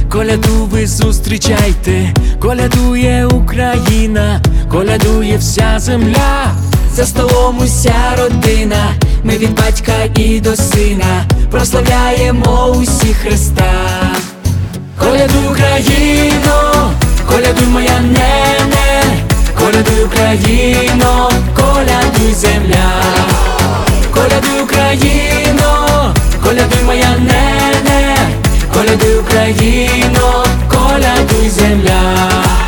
Коляду ви зустрічайте, колядує Україна, колядує вся земля, за столом уся родина, ми від батька і до сина прославляємо усі Христа. Колядуй, Україно, колядуй, моя нене, колядуй, Україно, колядуй, земля. Колядуй, Україно, колядуй, моя нене, колядуй, Україно, колядуй, земля.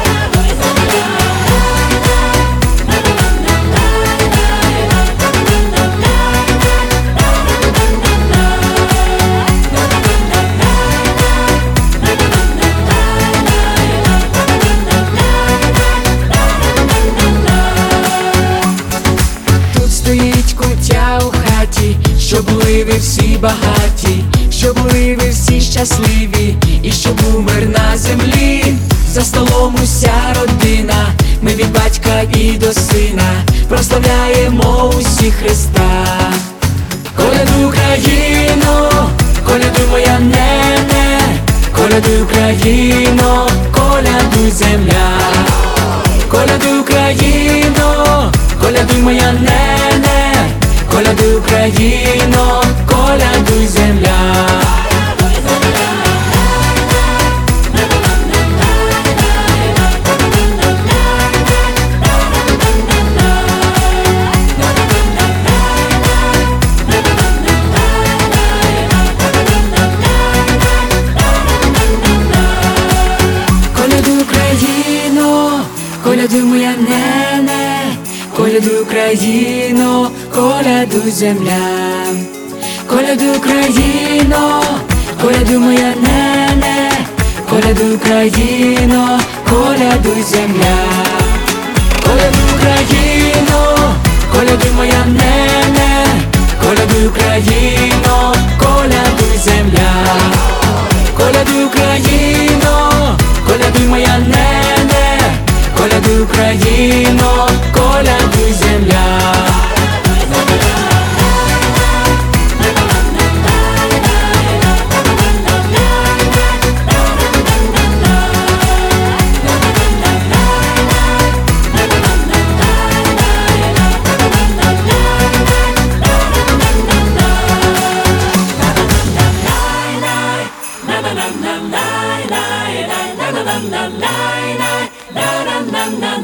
Стоїть куття у хаті, щоб були ви всі багаті, щоб були ви всі щасливі, і щоб був мир на землі. За столом уся родина, ми від батька і до сина прославляємо усі Христа. Колядуй, Україно, колядуй, моя нене, колядуй, Україно, колядуй, земля. Колядуй, Україно, колядуй, моя нене, колядуй, Україно, колядуй, земля. Колядуй, Україно, колядуй, моя нене, колядуй, Україно, колядуй, земля. Колядуй, Україно, колядуй, моя нене, колядуй, Україно, колядуй, земля. Колядуй, Україно, колядуй, моя нене, колядуй, Україно, колядуй, земля. Колядуй, Україно, колядуй, моя нене, колядуй, Україно, колядуй, земля. Na na na na na na na na na na na na na na na